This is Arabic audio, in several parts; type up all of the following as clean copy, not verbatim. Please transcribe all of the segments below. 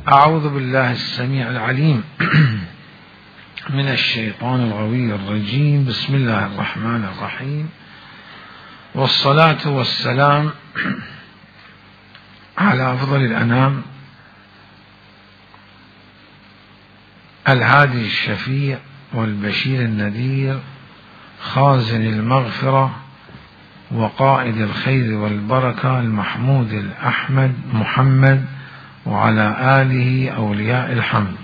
أعوذ بالله السميع العليم من الشيطان الغوي الرجيم. بسم الله الرحمن الرحيم، والصلاة والسلام على أفضل الأنام الهادي الشفيع والبشير النذير، خازن المغفرة وقائد الخير والبركة، المحمود الأحمد محمد وعلى آله أولياء الحمد.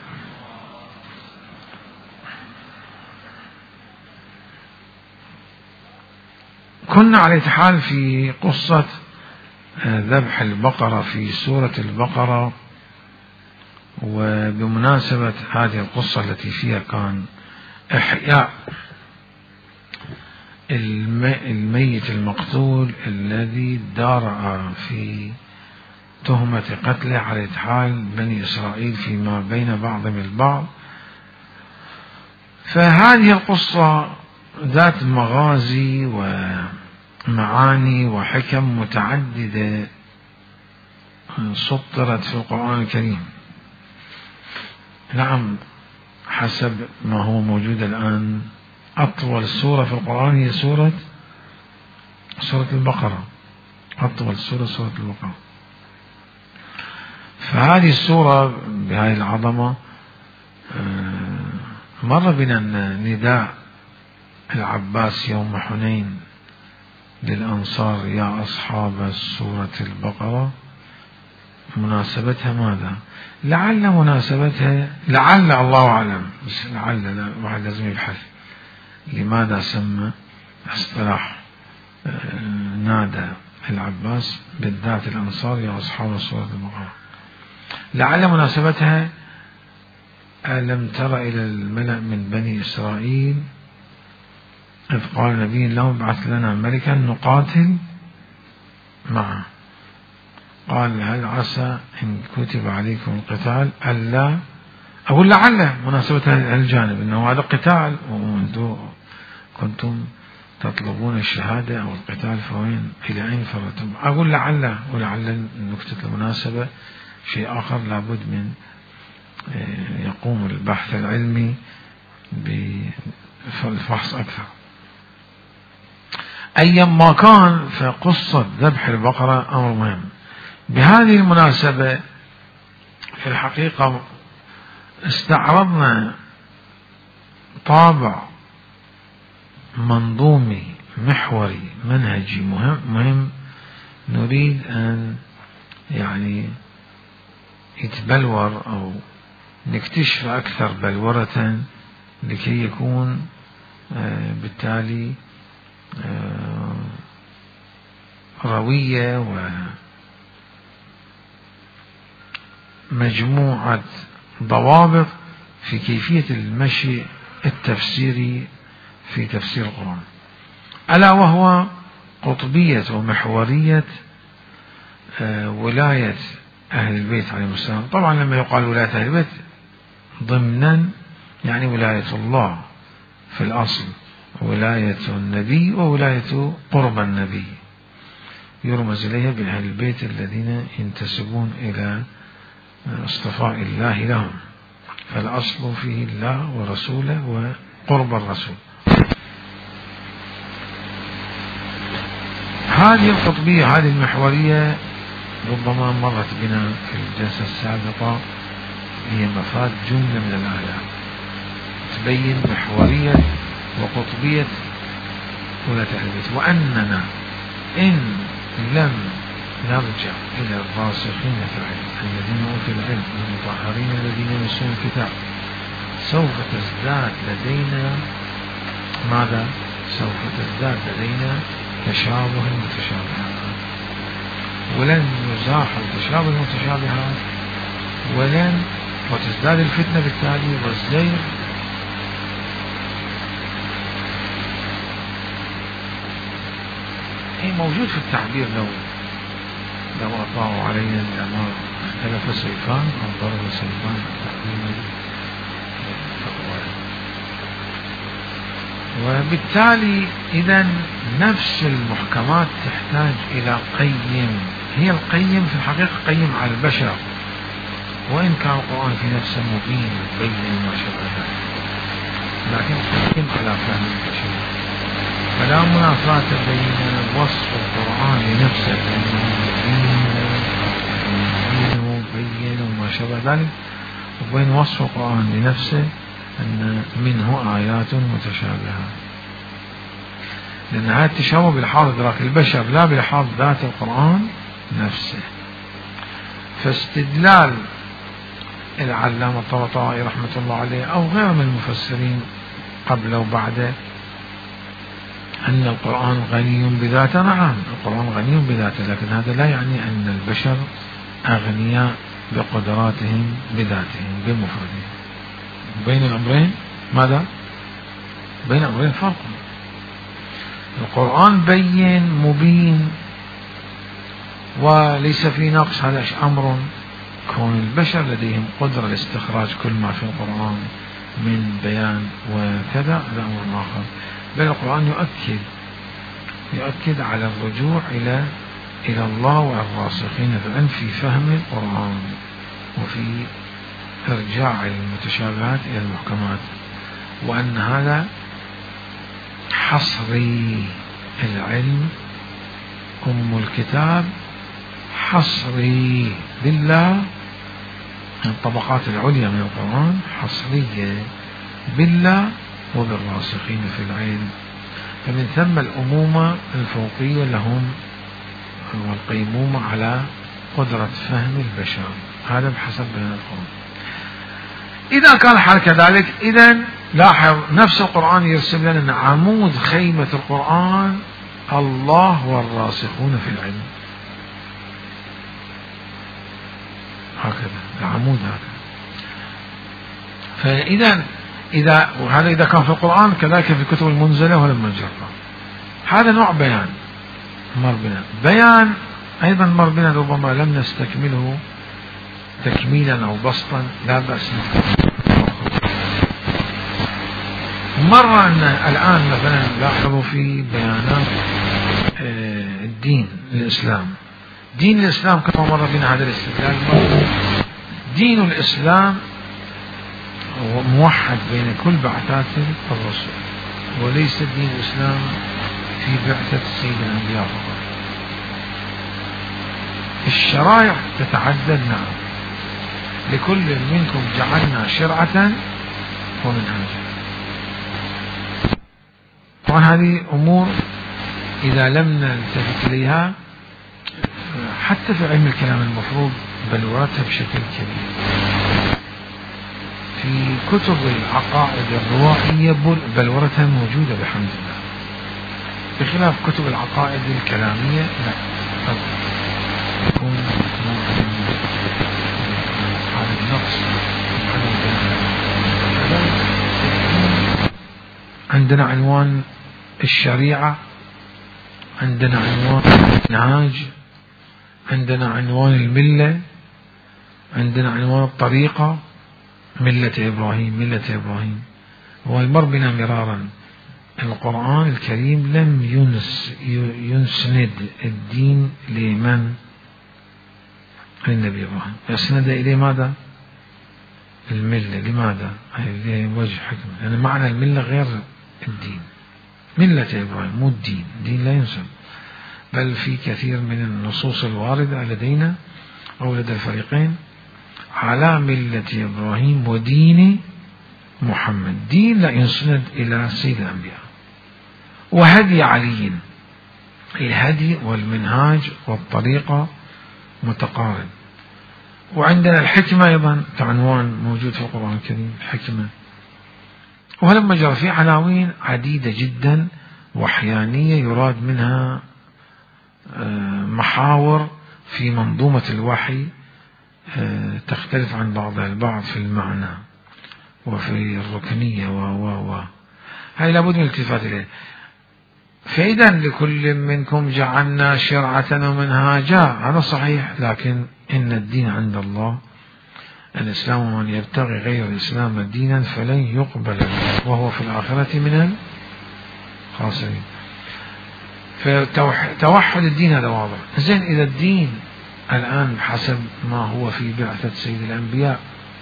كنا على حال في قصة ذبح البقرة في سورة البقرة، وبمناسبة هذه القصة التي فيها كان إحياء الميت المقتول الذي دار في تهمة قتله على حال بني إسرائيل فيما بين بعضهم البعض. فهذه القصة ذات مغازي ومعاني وحكم متعددة سطرت في القرآن الكريم. نعم، حسب ما هو موجود الآن أطول سورة في القرآن هي سورة البقرة، أطول سورة البقرة. فهذه السورة بهذه العظمة مر بنا نداء العباس يوم حنين للأنصار: يا أصحاب سورة البقرة. مناسبتها ماذا؟ لعل مناسبتها، لعل الله أعلم، بس لعل الواحد لازم يبحث لماذا سمى اصطلاح نادى العباس بالذات الأنصار يا أصحاب سورة البقرة. لعل مناسبتها: ألم تر إلى الملأ من بني إسرائيل إذ قال نبي لهم ابعث لنا ملكا نقاتل معه، قال هل عسى إن كتب عليكم القتال ألا. أقول لعل مناسبتها الجانب أنه هذا قتال وأنتم كنتم تطلبون الشهادة أو القتال، فوين إلى أين فرتم؟ أقول لعل، ولعل نكتة المناسبة شيء آخر لابد من يقوم البحث العلمي بالفحص أكثر. أيما كان، فقصة ذبح البقرة أمر مهم. بهذه المناسبة في الحقيقة استعرضنا طابع منظومي محوري منهجي مهم نريد أن يتبلور أو نكتشف أكثر بلورة لكي يكون بالتالي روية ومجموعة ضوابط في كيفية المشي التفسيري في تفسير القرآن، ألا وهو قطبية ومحورية ولاية أهل البيت عليهم السلام. طبعا لما يقال ولاية أهل البيت ضمنا يعني ولاية الله في الأصل، ولاية النبي وولاية قرب النبي، يرمز إليها بأهل البيت الذين ينتسبون إلى اصطفاء الله لهم، فالأصل فيه الله ورسوله وقرب الرسول. هذه القطبية، هذه المحورية ربما مرت بنا في الجلسة السابقة، هي مفاد جملة من الآيات تبين محورية وقطبية ولاية أهل البيت، وأننا إن لم نرجع إلى الراسخين في العلم الذين أوتوا العلم المطهرين الذين يمسون الكتاب سوف تزداد لدينا ماذا؟ سوف تزداد لدينا تشابه المتشابهات، ولن يزاح تشابه المتشابهات، وتزداد الفتنة بالتالي والزيغ. هي موجود في التعبير، لو أطاعوا علينا لما اختلف سيفان أو ضرب سيفان، وبالتالي إذا نفس المحكمات تحتاج إلى قيم. هي القيم في الحقيقة قيم على البشر، وإن كان القرآن في نفسه مبين بين ما شابه ذلك، لكن حكم على فهم البشر، فلا منافاة بين وصف القرآن لنفسه بأنه مبين وبين وما شابه ذلك، وبين وصف القرآن لنفسه أن منه آيات متشابهة، لأن هذا التشابه بلحاظ إدراك البشر لا بلحاظ ذات القرآن نفسه. فاستدلال العلامة الطباطبائي رحمة الله عليه أو غيره من المفسرين قبله وبعده أن القرآن غني بذاته، نعم القرآن غني بذاته، لكن هذا لا يعني أن البشر أغنياء بقدراتهم بذاتهم بمفردهم. بين الأمرين ماذا؟ بين الأمرين فرق. القرآن بين مبين وليس في نقص، هذا أمر. كون البشر لديهم قدرة لاستخراج كل ما في القرآن من بيان وكذا هذا أمر آخر. بل القرآن يؤكد على الرجوع إلى الله والراسخين في العلم في فهم القرآن وفي إرجاع المتشابهات إلى المحكمات، وأن هذا حصري. العلم الكتاب حصري بالله، الطبقات العليا من القرآن حصرية بالله وبالراسخين في العلم، فمن ثم الأمومة الفوقية لهم والقيمومة على قدرة فهم البشر، هذا بحسب بيان القرآن. إذا كان الحال كذلك، إذن لاحظ نفس القرآن يرسم لنا أن عمود خيمة القرآن الله والراسخون في العلم، هكذا العمود هذا. فإذا وهذا إذا كان في القرآن كذلك في الكتب المنزلة ولم نجرها، هذا نوع بيان مر بنا. بيان أيضا مر بنا ربما لم نستكمله تكميلا أو بسطا، لا بأس. مرة أن الآن مثلا لاحظوا في بيانات الدين الإسلام، دين الإسلام كما مر بنا هذا الاستدلال، دين الإسلام هو موحد بين كل بعثات الرسل، وليس دين الإسلام في بعثة سيد الأنبياء فقط. الشرائع تتعدد، نعم، لكل منكم جعلنا شرعة ومنهاجا. طبعا هذه أمور إذا لم نلتفت إليها حتى في علم الكلام المفروض بلورتها بشكل كبير. في كتب العقائد الروائية بلورتها موجودة بحمد الله، بخلاف كتب العقائد الكلامية لا، يكون هذا النقص. عندنا عنوان الشريعة، عندنا عنوان المنهاج، عندنا عنوان الملة، عندنا عنوان الطريقة، ملة إبراهيم. ويمر بنا مرارا القرآن الكريم لم يسند الدين لمن؟ للنبي إبراهيم. يسند إليه ماذا؟ الملة. لماذا؟ وجه حكمة، لأن يعني معنى الملة غير الدين. ملة إبراهيم مو الدين، الدين لا ينسب، بل في كثير من النصوص الواردة لدينا أو لدى الفريقين على ملة إبراهيم ودين محمد، دين لا يسند إلى سيد الأنبياء. وهدي علي، الهدي والمنهاج والطريقة متقارب. وعندنا الحكمة أيضا كعنوان موجود في القرآن الكريم، الحكمة. ولما جرى في عناوين عديدة جدا وحيانية يراد منها محاور في منظومة الوحي تختلف عن بعضها البعض في المعنى وفي الركنية هاي لابد من الالتفات إليه. فإذا لكل منكم جعلنا شرعة ومنهاجا، هذا صحيح، لكن إن الدين عند الله الإسلام، ومن يبتغي غير الإسلام دينا فلن يقبل وهو في الآخرة من الخاسرين. فتوحد الدين هذا واضح. زين إذا الدين الآن حسب ما هو في بعثة سيد الأنبياء،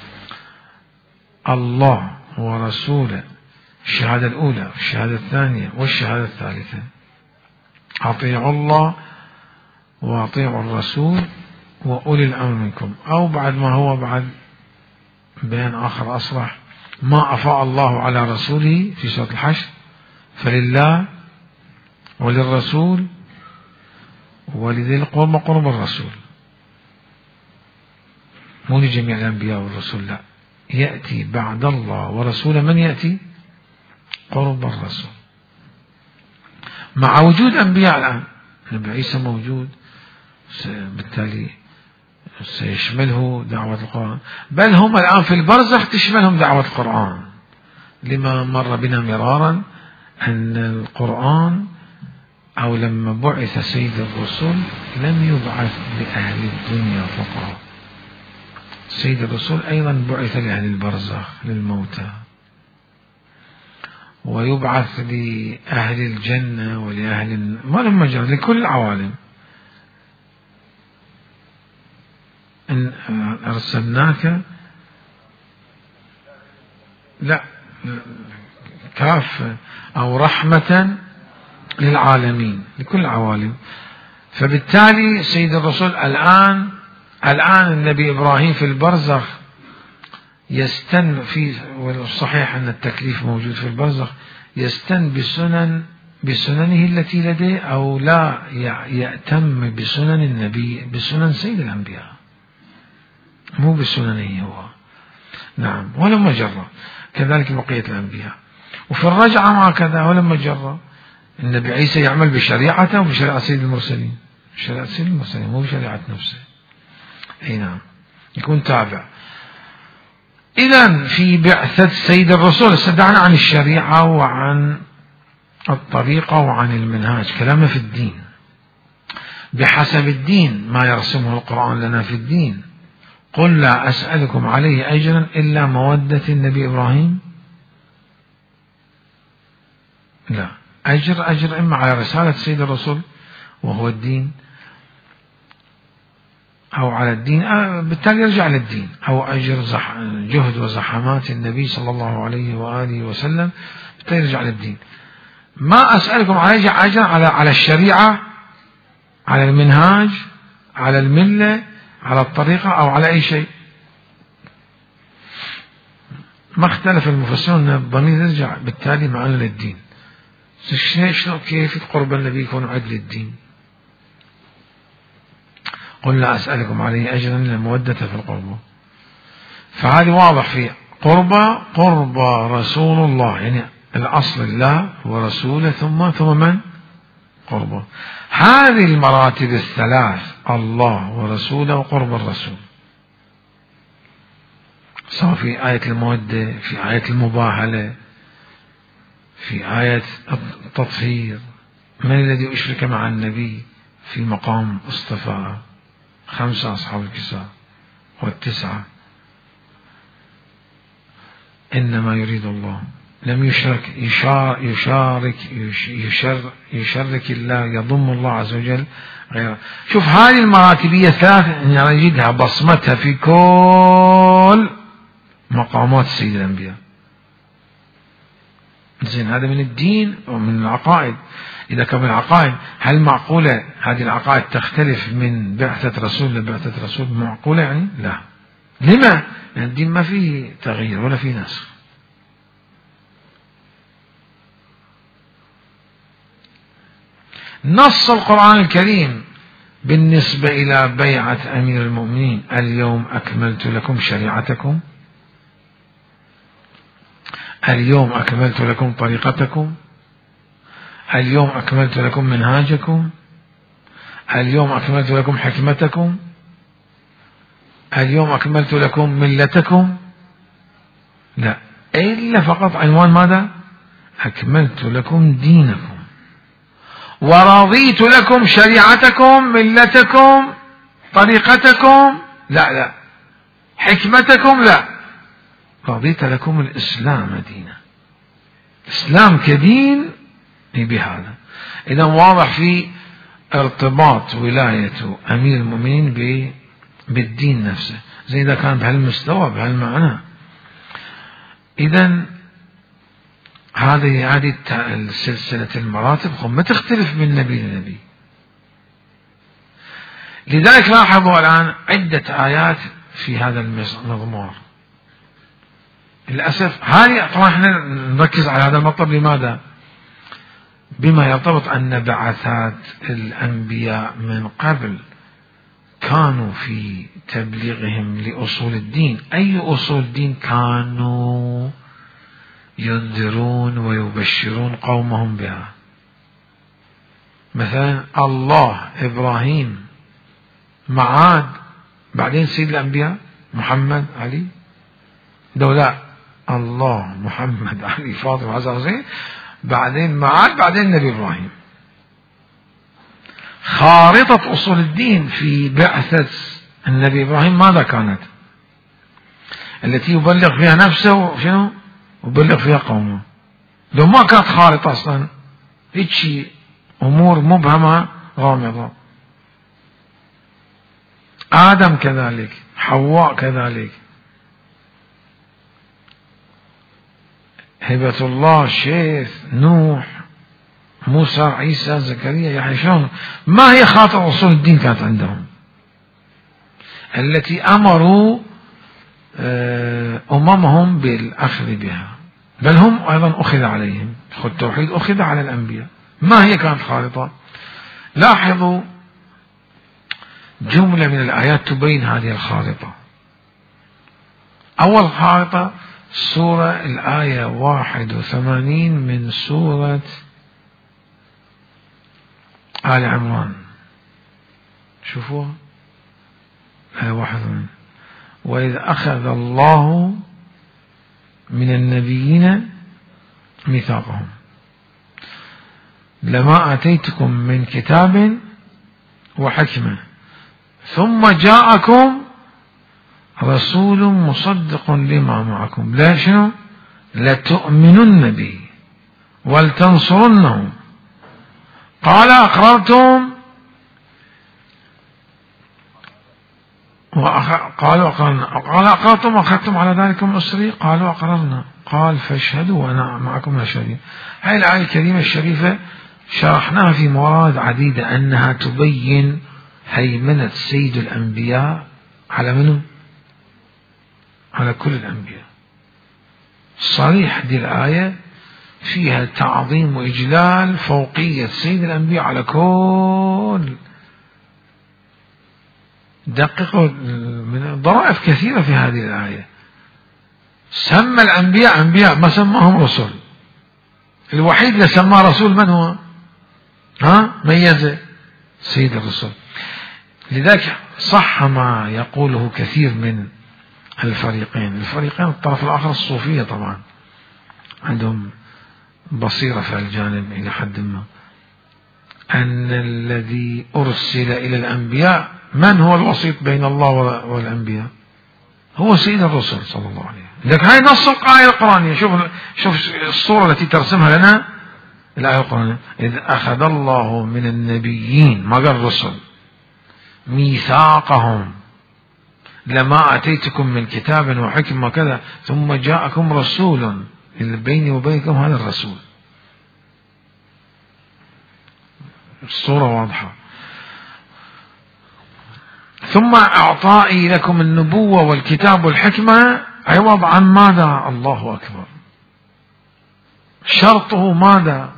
الله ورسوله، الشهادة الأولى والشهادة الثانية والشهادة الثالثة، أطيعوا الله وأطيعوا الرسول وأولي الأمر منكم، أو بعد ما هو بعد بيان آخر أصرح: ما أفاء الله على رسوله في سورة الحشر فلله وللرسول ولذي القربى قرب الرسول، مو لجميع الأنبياء والرسل، لا، يأتي بعد الله ورسوله من يأتي؟ قرب الرسول. مع وجود أنبياء الآن، النبي عيسى موجود، بالتالي سيشمله دعوة القرآن، بل هم الآن في البرزخ تشملهم دعوة القرآن، لما مر بنا مرارا أن القرآن أو لما بعث سيد الرسل لم يبعث لأهل الدنيا فقط، سيد الرسول أيضا بعث لأهل البرزخ للموتى، ويبعث لأهل الجنة ولأهل ما لهم مجال، لكل العوالم. إن أرسلناك لا كافة أو رحمة للعالمين، لكل العوالم. فبالتالي سيد الرسول الآن النبي إبراهيم في البرزخ يستن في، والصحيح أن التكليف موجود في البرزخ، يستن بسننه التي لديه، أو لا يأتم بسنن النبي، بسنن سيد الأنبياء، مو بسننه هو. نعم، ولما جرى كذلك بقية الأنبياء. وفي الرجعة هكذا، ولما جرى النبي عيسى يعمل بشريعته وبشريعة سيد المرسلين، شريعة سيد المرسلين مو بشريعة نفسه. أي نعم، يكون تابع. إذن في بعثة سيد الرسول استدعنا عن الشريعة وعن الطريقة وعن المنهاج، كلامنا في الدين بحسب الدين، ما يرسمه القرآن لنا في الدين. قل لا أسألكم عليه أجرا إلا مودة النبي إبراهيم، لا، أجر إما على رسالة سيد الرسول وهو الدين، أو على الدين، بالتالي يرجع للدين، أو أجر جهد وزحمات النبي صلى الله عليه وآله وسلم، بالتالي يرجع للدين. ما أسألكم عليه أجر على الشريعة، على المنهاج، على الملة، على الطريقة، أو على أي شيء. ما اختلف المفسرون أن الضمير يرجع بالتالي معنا للدين. شلون كيف قرب النبي يكون عدل الدين؟ قل لا أسألكم عليه أجرا إلا المودة في القربى، فهذه واضح في قربى رسول الله، يعني الأصل الله ورسوله ثم من؟ قربه. هذه المراتب الثلاث، الله ورسوله وقرب الرسول، سواء في آية المودة، في آية المباهلة، في آية التطهير، من الذي أشرك مع النبي في مقام اصطفاء 5 أصحاب الكساء والتسعة، إنما يريد الله، لم يشارك الله، يضم الله عز وجل غيره. شوف هذه المراتبية ثلاث نجدها بصمتها في كل مقامات سيد الأنبياء. زين، هذا من الدين ومن العقائد. إذا كان من العقائد، هل معقولة هذه العقائد تختلف من بعثة رسول لبعثة رسول؟ معقولة يعني؟ لا. لما؟ لأن الدين ما فيه تغيير ولا فيه نسخ. نص القرآن الكريم بالنسبة إلى بيعة أمير المؤمنين: اليوم أكملت لكم شريعتكم، اليوم أكملت لكم طريقتكم، اليوم أكملت لكم منهاجكم، اليوم أكملت لكم حكمتكم، اليوم أكملت لكم ملتكم. لا، إلا فقط عنوان ماذا؟ أكملت لكم دينكم ورضيت لكم شريعتكم، ملتكم، طريقتكم، لا، حكمتكم، لا، رضيت لكم الإسلام دينا. الإسلام كدين بهذا. إذا واضح في ارتباط ولاية أمير المؤمنين بالدين نفسه، زي إذا كان بهالمستوى بهالمعنى. إذن هذه السلسلة المراتب ما تختلف من نبي لنبي. لذلك لاحظوا الآن عدة آيات في هذا المضمار. للأسف هذه طبعا احنا نركز على هذا المطلب. لماذا؟ بما يرتبط أن بعثات الأنبياء من قبل كانوا في تبليغهم لأصول الدين. أي أصول الدين؟ كانوا ينذرون ويبشرون قومهم بها. مثلا الله إبراهيم معاد، بعدين سيد الأنبياء محمد علي، دولة الله محمد علي فاطمة حسن، بعدين معاد، بعدين النبي إبراهيم. خارطة أصول الدين في بعثة النبي إبراهيم ماذا كانت؟ التي يبلغ فيها نفسه وشنو؟ يبلغ فيها قومه. لو ما كانت خارطة أصلا، هيك أمور مبهمة غامضة. آدم كذلك، حواء كذلك، هبة الله، شيث، نوح، موسى، عيسى، زكريا، يحيى. شلون؟ ما هي خاطر أصول الدين كانت عندهم التي أمروا أممهم بالأخذ بها، بل هم أيضا أخذ عليهم. التوحيد أخذ على الأنبياء. ما هي كانت خارطة؟ لاحظوا جملة من الآيات تبين هذه الخارطة. أول خارطة سورة الآية 81 من سورة آل عمران. شوفوها، آية 81: وإذ أخذ الله من النبيين ميثاقهم لما آتيتكم من كتاب وحكمة ثم جاءكم رسول مصدق لما معكم لا شنو لتؤمنن به ولتنصرنه قال أقررتم قال أقررتم وأخذتم على ذلكم إصري قالوا أقررنا قال فاشهدوا وأنا معكم من الشهيدين. هذه الآية الكريمة الشريفة شرحناها في موارد عديدة أنها تبين هيمنة سيد الأنبياء على منه؟ على كل الأنبياء. صريح دي الآية فيها تعظيم وإجلال فوقية سيد الأنبياء على كل. دققوا من ضرائف كثيرة في هذه الآية. سمى الأنبياء أنبياء ما سماهم رسل. الوحيد اللي سماه رسول من هو؟ ميزه سيد الرسل. لذلك صح ما يقوله كثير من الفريقين الطرف الآخر الصوفية طبعا عندهم بصيرة في الجانب إلى حد ما، أن الذي أرسل إلى الأنبياء من هو الوسيط بين الله والأنبياء؟ هو سيد الرسل صلى الله عليه وسلم. لكن هاي نص الآية القرآنية. شوف الصورة التي ترسمها لنا الآية القرآنية: إذ أخذ الله من النبيين ما قال الرسل ميثاقهم لما أتيتكم من كتاب وحكمة كذا ثم جاءكم رسول اللي بيني وبينكم هذا الرسول. الصورة واضحة. ثم أعطائي لكم النبوة والكتاب والحكمة عوض عن ماذا؟ الله أكبر. شرطه ماذا؟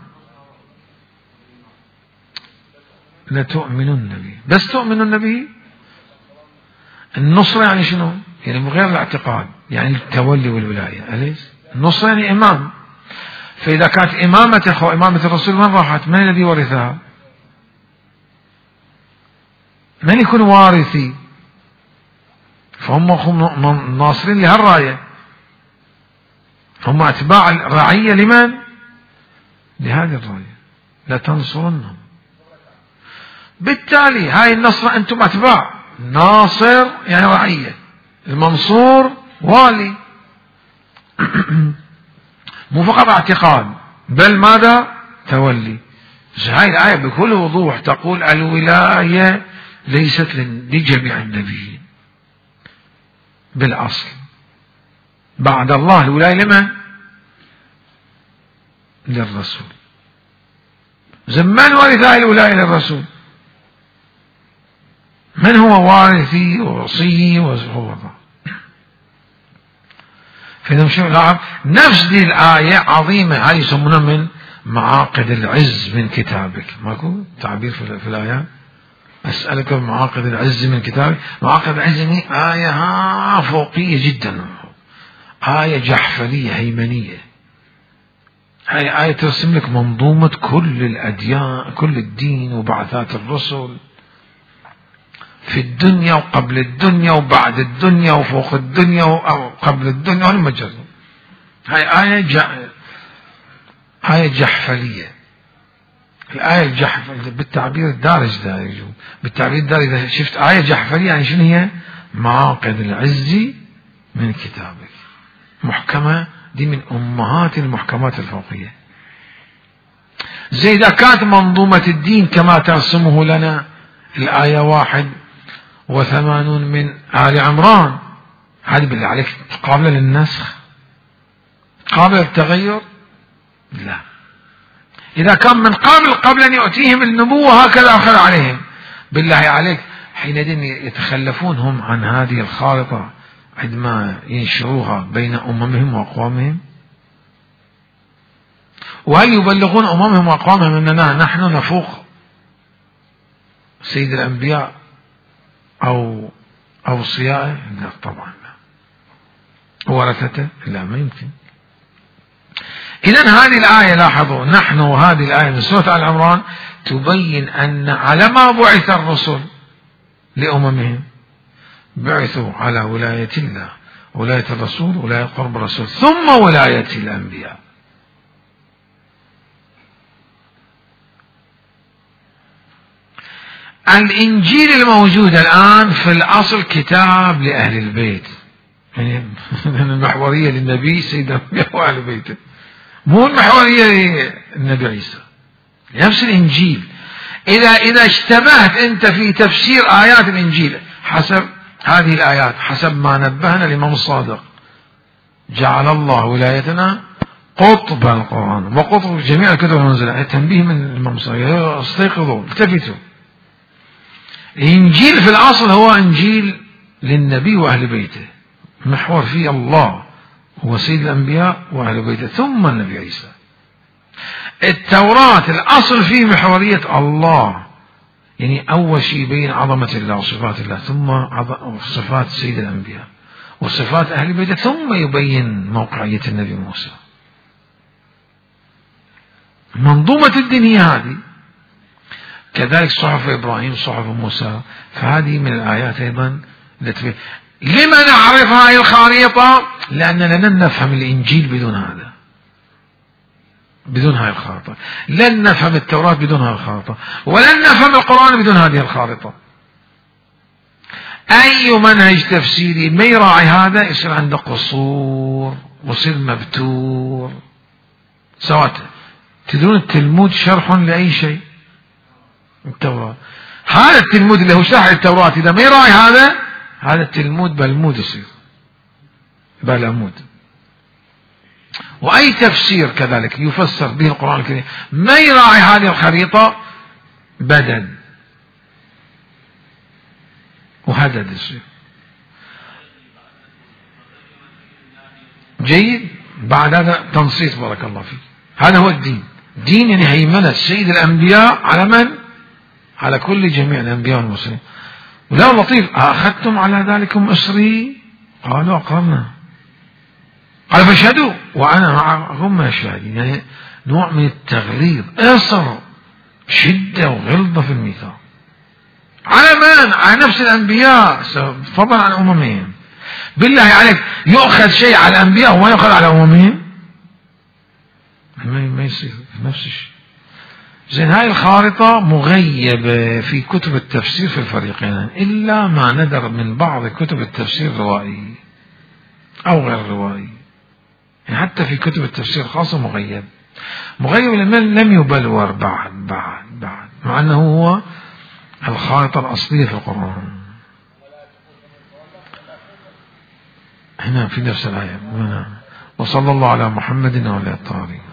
لتؤمنن به. بس تؤمنن به. النصرة يعني شنو؟ يعني من غير الاعتقاد، يعني التولي والولاية. أليس النصرة يعني إمام. فإذا كانت إمامة الرسول من راحت؟ من الذي ورثها؟ من يكون وارثي؟ فهم ناصرين لهالراية، هم أتباع الرعية لمن؟ لهذه الراية. لا تنصرنهم. بالتالي هاي النصرة أنتم أتباع. ناصر يعني رعية، المنصور والي. مو فقط اعتقاد بل ماذا؟ تولي. هاي الآية بكل وضوح تقول الولاية ليست لجميع النبيين بالأصل. بعد الله الولاية لمن؟ للرسول. من ورث هاي الولاية للرسول؟ من هو وارثي ووصي وهو نفس دي الآية عظيمة. هذه يسمونها من معاقد العز من كتابك. ماكو تعبير في الآيات؟ أسألك معاقد العز من كتابك. معاقد العز آية فوقية جدا، آية جحفلية هيمنية. هاي آية ترسم لك منظومة كل الأديان، كل الدين وبعثات الرسل في الدنيا وقبل الدنيا وبعد الدنيا وفوق الدنيا وقبل الدنيا والمجرد. هاي آية جحفلية. الآية الجحفلية بالتعبير الدارج ده، بالتعبير الدارج إذا شفت آية جحفلية يعني شنو هي؟ معاقد العز من كتابك، محكمة. دي من أمهات المحكمات الفوقية. زي إذا كانت منظومة الدين كما ترسمه لنا الآية 81 من آل عمران، هذه بالله عليك قابلة للنسخ؟ قابلة للتغير؟ لا. إذا كان من قبل أن يؤتيهم النبوة هكذا أخذ عليهم، بالله عليك حينئذ يتخلفون هم عن هذه الخارطة عندما ينشروها بين أممهم وأقوامهم؟ وهل يبلغون أممهم وأقوامهم أننا نحن نفوق سيد الأنبياء أو أوصيائه؟ لا طبعا لا. ورثته؟ لا، ما يمكن. إذن هذه الآية لاحظوا، نحن وهذه الآية من سورة آل عمران تبين أن على ما بعث الرسل لأممهم بعثوا على ولاية الله، ولاية الرسول، ولاية قرب الرسول، ثم ولاية الأنبياء. الإنجيل الموجود الآن في الأصل كتاب لأهل البيت، يعني المحورية للنبي سيد الأنبياء وأهل بيته، مو المحورية للنبي عيسى. نفس الإنجيل. إذا اشتبهت أنت في تفسير آيات الإنجيل حسب هذه الآيات، حسب ما نبهنا الإمام الصادق، جعل الله ولايتنا قطب القرآن وقطب جميع الكتب المنزلة. تنبيه من الإمام الصادق، استيقظوا التفتوا. الإنجيل في الأصل هو إنجيل للنبي وأهل بيته، محور فيه الله هو سيد الأنبياء وأهل بيته ثم النبي عيسى. التوراة الأصل فيه محورية الله، يعني أول شيء يبين عظمة الله وصفات الله، ثم صفات سيد الأنبياء وصفات أهل بيته، ثم يبين موقعية النبي موسى. منظومة الدين هي هذه. كذلك صحف إبراهيم، صحف موسى، فهذه من الآيات أيضا التي لما نعرف هذه الخريطة؟ لأننا لن نفهم الإنجيل بدون هذا، بدون هذه الخارطة. لن نفهم التوراة بدون هذه الخارطة، ولن نفهم القرآن بدون هذه الخارطة. أي منهج تفسيري ما يراعي هذا يصير عنده قصور ويصير مبتور. سواء تدرون التلمود شرح لأي شيء؟ التوراة. هذا التلمود اللي هو شرح التوراة إذا ما يراعي هذا التلمود بلمود يصير بلمود. وأي تفسير كذلك يفسر به القرآن الكريم ما يراعي هذه الخريطة بدل وهدد يصير. جيد. بعد هذا تنصيص بارك الله فيك. هذا هو الدين. دين يعني هيمنة سيد الأنبياء على من؟ على كل جميع الأنبياء والمرسلين. ولا لطيف، أخذتم على ذلكم إصري؟ قالوا أقررنا. قال فاشهدوا وأنا معكم من الشاهدين. يعني نوع من التغليظ، إصر، شدة وغلظة في الميثاق. على من؟ على نفس الأنبياء فضلا عن أممهم. بالله عليك يؤخذ شيء على الأنبياء وما يؤخذ على أممهم؟ ما يصير نفس الشيء. زين هاي الخارطة مغيبة في كتب التفسير في الفريقين، إلا ما ندر من بعض كتب التفسير الروائي أو غير الروائي، يعني حتى في كتب التفسير خاصة مغيب. مغيب الأمال لم يبلور بعد مع أنه هو الخارطة الأصلية في القرآن. هنا في نفس الآية. وصلى الله على محمد وعلى آله.